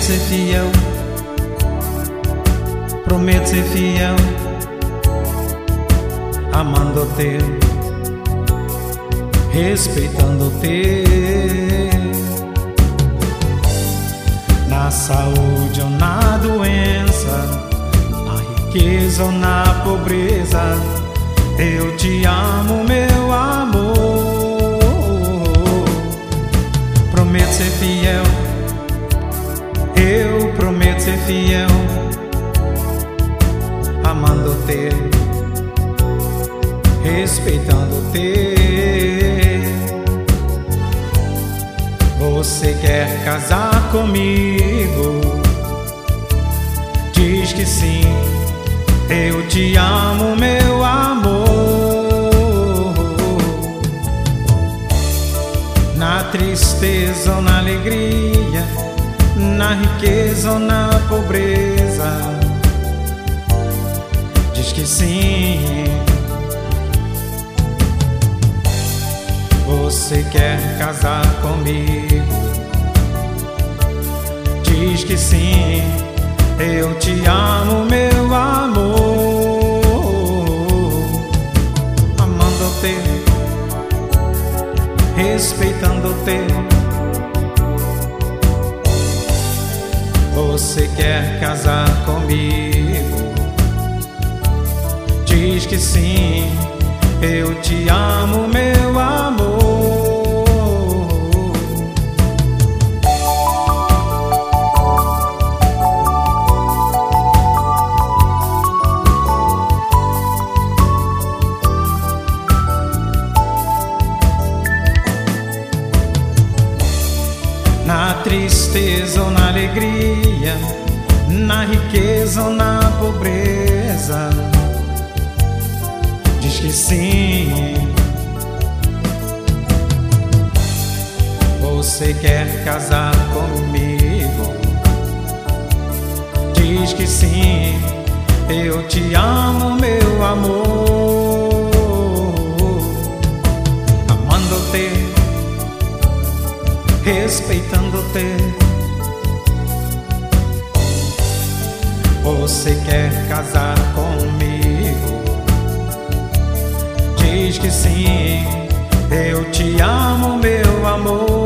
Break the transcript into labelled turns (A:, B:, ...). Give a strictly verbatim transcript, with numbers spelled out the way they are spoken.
A: ser fiel, prometo ser fiel, amando-te, respeitando-te, na saúde ou na doença, na riqueza ou na pobreza, eu te amo, meu amor. Prometo ser fiel, eu prometo ser fiel, amando-te, respeitando-te. Você quer casar comigo? Diz que sim, eu te amo, meu amor. Na tristeza ou na alegria, na riqueza ou na pobreza, diz que sim. Você quer casar comigo? Diz que sim, eu te amo, meu amor. Amando-te, respeitando-te. Você quer casar comigo? Diz que sim, eu te amo, meu amor. Na tristeza ou na alegria, na riqueza ou na pobreza, diz que sim. Você quer casar comigo? Diz que sim, eu te amo, meu amor. Amando-te, respeitando-te. Você quer casar comigo? Diz que sim, eu te amo, meu amor.